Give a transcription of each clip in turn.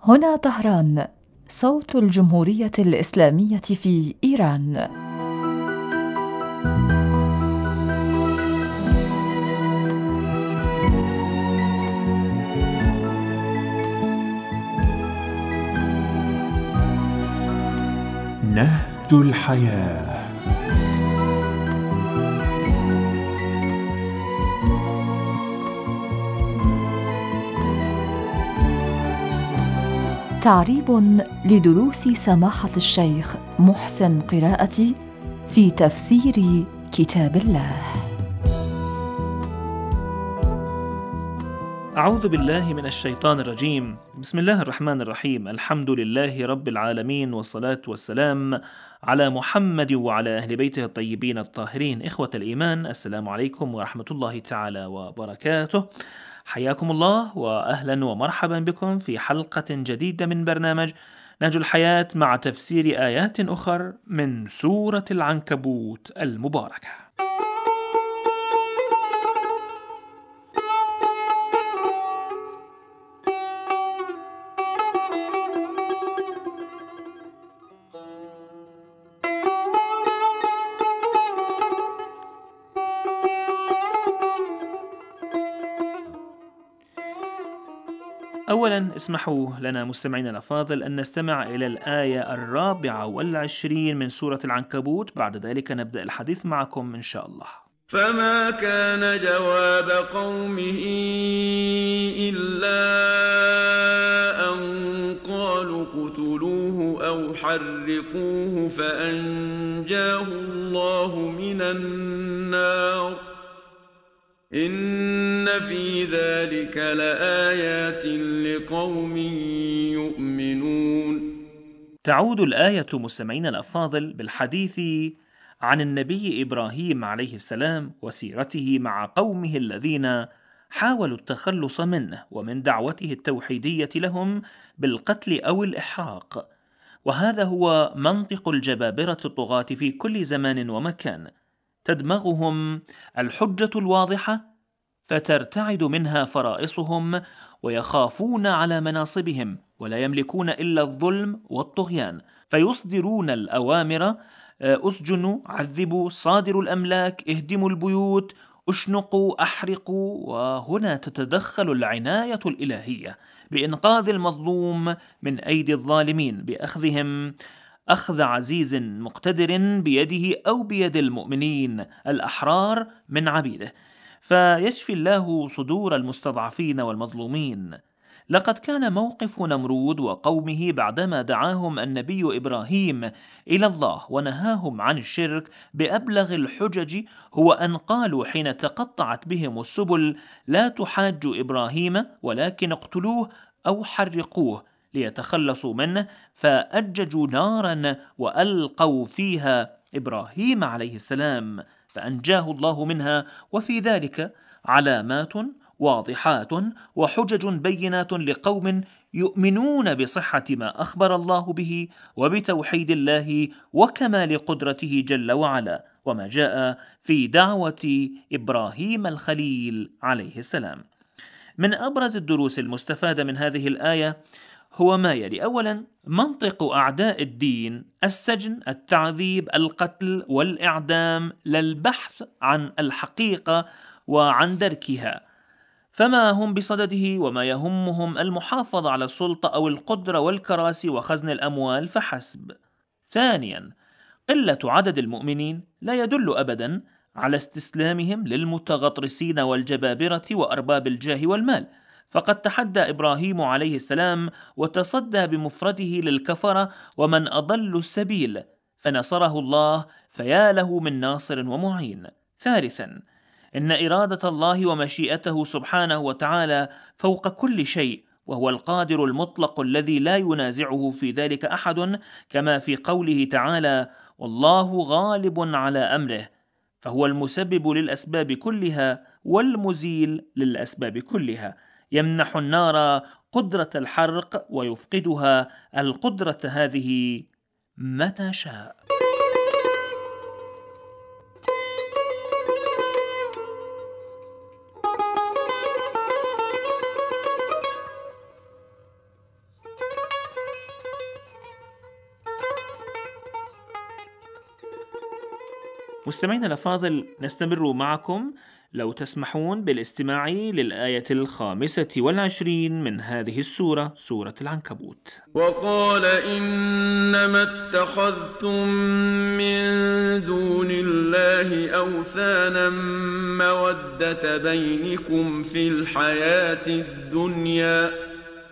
هنا طهران، صوت الجمهورية الإسلامية في إيران. نهج الحياة. تعريب لدروس سماحة الشيخ محسن قراءتي في تفسير كتاب الله. أعوذ بالله من الشيطان الرجيم. بسم الله الرحمن الرحيم. الحمد لله رب العالمين، والصلاة والسلام على محمد وعلى أهل بيته الطيبين الطاهرين. إخوة الإيمان، السلام عليكم ورحمة الله تعالى وبركاته. حياكم الله وأهلا ومرحبا بكم في حلقة جديدة من برنامج نهج الحياة مع تفسير آيات أخر من سورة العنكبوت المباركة. أولا اسمحوا لنا مستمعينا الأفاضل أن نستمع إلى الآية 24 من سورة العنكبوت، بعد ذلك نبدأ الحديث معكم إن شاء الله. فما كان جواب قومه إلا أن قالوا اقتلوه أو حرقوه فأنجاه الله من النار إن في ذلك لآيات لقوم يؤمنون. تعود الآية مستمعينا الأفاضل بالحديث عن النبي إبراهيم عليه السلام وسيرته مع قومه الذين حاولوا التخلص منه ومن دعوته التوحيدية لهم بالقتل أو الإحراق، وهذا هو منطق الجبابرة الطغاة في كل زمان ومكان. تدمغهم الحجة الواضحة فترتعد منها فرائصهم، ويخافون على مناصبهم ولا يملكون إلا الظلم والطغيان، فيصدرون الأوامر: أسجنوا، عذبوا، صادروا الأملاك، اهدموا البيوت، اشنقوا، أحرقوا. وهنا تتدخل العناية الإلهية بإنقاذ المظلوم من أيدي الظالمين، بأخذهم أخذ عزيز مقتدر بيده أو بيد المؤمنين الأحرار من عبيده، فيشفي الله صدور المستضعفين والمظلومين. لقد كان موقف نمرود وقومه بعدما دعاهم النبي إبراهيم إلى الله ونهاهم عن الشرك بأبلغ الحجج هو أن قالوا حين تقطعت بهم السبل: لا تحاجوا إبراهيم ولكن اقتلوه أو حرقوه، ليتخلصوا منه. فأججوا نارا وألقوا فيها إبراهيم عليه السلام فأنجاه الله منها، وفي ذلك علامات واضحات وحجج بينات لقوم يؤمنون بصحة ما أخبر الله به وبتوحيد الله وكمال قدرته جل وعلا، وما جاء في دعوة إبراهيم الخليل عليه السلام. من أبرز الدروس المستفادة من هذه الآية هو ما يلي: أولا، منطق أعداء الدين: السجن، التعذيب، القتل والإعدام، للبحث عن الحقيقة وعن دركها، فما هم بصدده وما يهمهم المحافظة على السلطة أو القدرة والكراسي وخزن الأموال فحسب. ثانيا، قلة عدد المؤمنين لا يدل أبدا على استسلامهم للمتغطرسين والجبابرة وأرباب الجاه والمال، فقد تحدى إبراهيم عليه السلام وتصدى بمفرده للكفرة ومن أضل السبيل، فنصره الله، فيا له من ناصر ومعين. ثالثا، إن إرادة الله ومشيئته سبحانه وتعالى فوق كل شيء، وهو القادر المطلق الذي لا ينازعه في ذلك أحد، كما في قوله تعالى: والله غالب على أمره، فهو المسبب للأسباب كلها والمزيل للأسباب كلها، يمنح النار قدرة الحرق ويفقدها القدرة هذه متى شاء. مستمعينا الأفاضل، نستمر معكم لو تسمحون بالاستماع للآية 25 من هذه السورة، سورة العنكبوت. وقال إنما اتخذتم من دون الله أوثانا مودة بينكم في الحياة الدنيا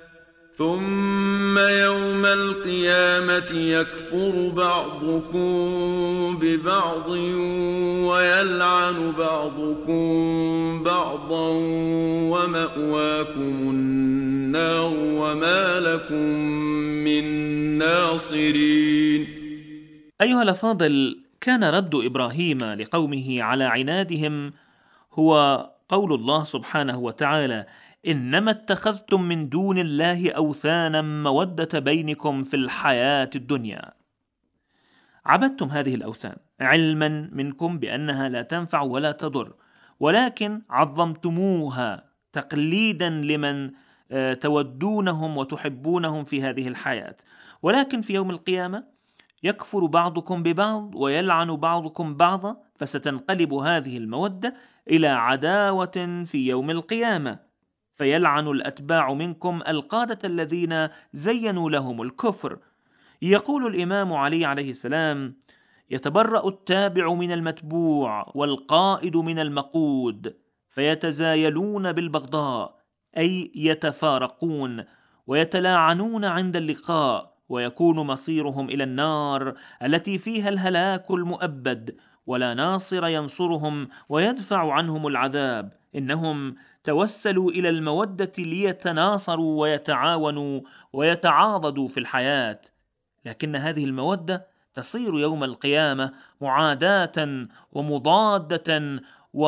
ثم يوم القيامة يكفر بعضكم ببعض ويلعن بعضكم بعضا ومأواكم النار وما لكم من ناصرين. أيها الأفاضل، كان رد إبراهيم لقومه على عنادهم هو قول الله سبحانه وتعالى: إنما اتخذتم من دون الله أوثانا مودة بينكم في الحياة الدنيا. عبدتم هذه الأوثان علما منكم بأنها لا تنفع ولا تضر، ولكن عظمتموها تقليدا لمن تودونهم وتحبونهم في هذه الحياة، ولكن في يوم القيامة يكفر بعضكم ببعض ويلعن بعضكم بعضا، فستنقلب هذه المودة إلى عداوة في يوم القيامة، فيلعن الأتباع منكم القادة الذين زينوا لهم الكفر. يقول الإمام علي عليه السلام: يتبرأ التابع من المتبوع والقائد من المقود، فيتزايلون بالبغضاء، أي يتفارقون ويتلاعنون عند اللقاء، ويكون مصيرهم إلى النار التي فيها الهلاك المؤبد، ولا ناصر ينصرهم ويدفع عنهم العذاب. إنهم توسلوا إلى المودة ليتناصروا ويتعاونوا ويتعاضدوا في الحياة، لكن هذه المودة تصير يوم القيامة معاداة ومضادة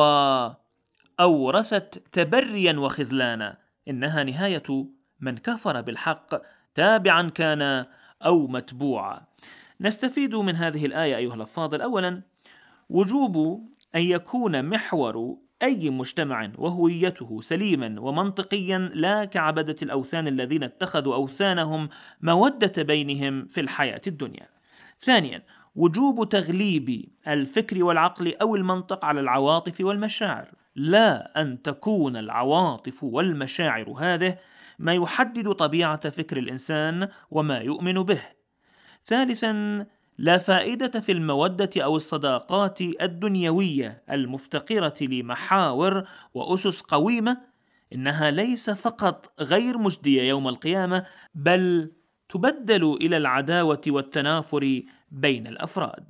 وأورثت تبريا وخذلانا. إنها نهاية من كفر بالحق، تابعا كان أو متبوعا. نستفيد من هذه الآية أيها الأفاضل: أولا، وجوب أن يكون محور أي مجتمع وهويته سليما ومنطقيا، لا كعبدة الأوثان الذين اتخذوا أوثانهم مودة بينهم في الحياة الدنيا. ثانيا، وجوب تغليب الفكر والعقل أو المنطق على العواطف والمشاعر، لا أن تكون العواطف والمشاعر هذه ما يحدد طبيعة فكر الإنسان وما يؤمن به. ثالثا، لا فائدة في المودة أو الصداقات الدنيوية المفتقرة لمحاور وأسس قويمة. إنها ليس فقط غير مجدية يوم القيامة، بل تبدل إلى العداوة والتنافر بين الأفراد.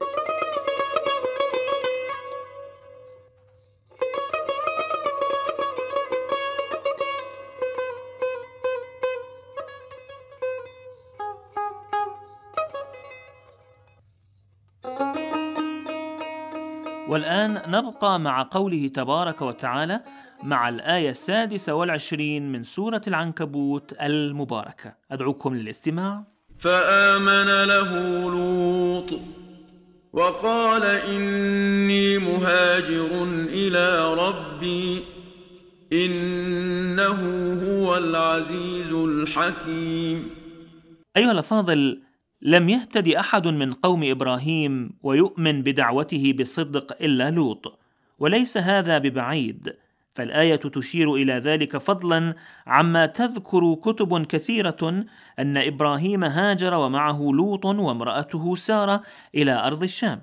والآن نبقى مع قوله تبارك وتعالى مع الآية 26 من سورة العنكبوت المباركة. أدعوكم للاستماع. فآمن له لوط وقال إني مهاجر إلى ربي إنه هو العزيز الحكيم. أيها الأفاضل، لم يهتد أحد من قوم إبراهيم ويؤمن بدعوته بصدق إلا لوط، وليس هذا ببعيد، فالآية تشير إلى ذلك فضلا عما تذكر كتب كثيرة أن إبراهيم هاجر ومعه لوط وامرأته سارة إلى أرض الشام.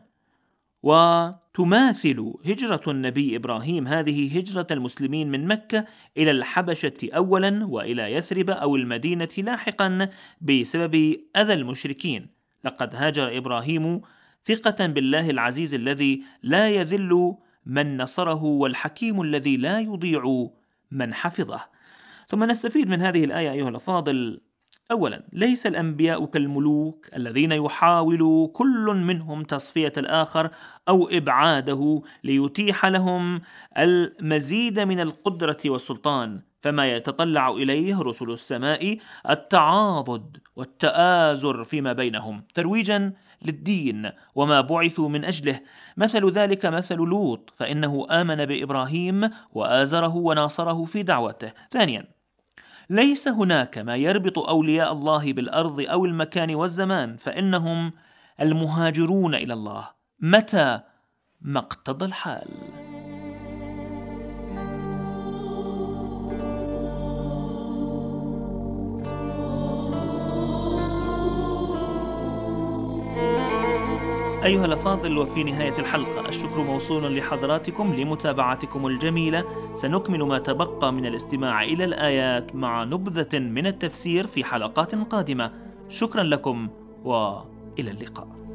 وتماثل هجرة النبي إبراهيم هذه هجرة المسلمين من مكة إلى الحبشة أولا وإلى يثرب أو المدينة لاحقا بسبب أذى المشركين. لقد هاجر إبراهيم ثقة بالله العزيز الذي لا يذل من نصره، والحكيم الذي لا يضيع من حفظه. ثم نستفيد من هذه الآية أيها الأفاضل: أولا، ليس الأنبياء كالملوك الذين يحاول كل منهم تصفية الآخر أو إبعاده ليتيح لهم المزيد من القدرة والسلطان، فما يتطلع إليه رسل السماء التعاضد والتآزر فيما بينهم ترويجا للدين وما بعثوا من أجله. مثل ذلك مثل لوط، فإنه آمن بإبراهيم وآزره وناصره في دعوته. ثانيا، ليس هناك ما يربط أولياء الله بالأرض أو المكان والزمان، فإنهم المهاجرون إلى الله متى ما اقتضى الحال. أيها الأفاضل، وفي نهاية الحلقة الشكر موصول لحضراتكم لمتابعتكم الجميلة. سنكمل ما تبقى من الاستماع إلى الآيات مع نبذة من التفسير في حلقات قادمة. شكرا لكم وإلى اللقاء.